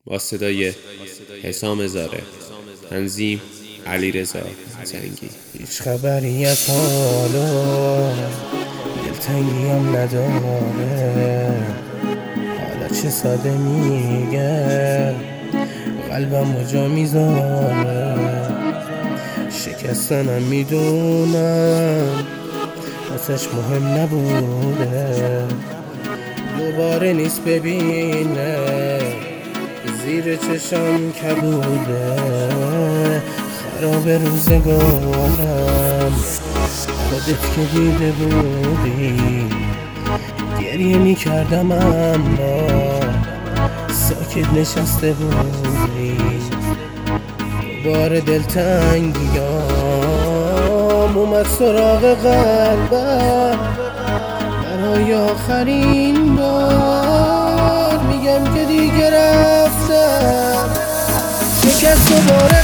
با صدای حسام زاره، تنظیم علیرضا زنگی. هیچ خبری از حالو دلتنگیم نداره، حالا چه ساده میگه قلبم جا میذاره. شکستنم میدونم واسش مهم نبوده، دوباره نیست ببینه زیر چشم کبوده. خراب روزگارم خودت که دیده بودی، گریه میکردم اما ساکت نشسته بودی. دوباره دلتنگیام اومد سراغ قلبم، برای آخرین بار میگم که دیگه رفتم. شکست دوباره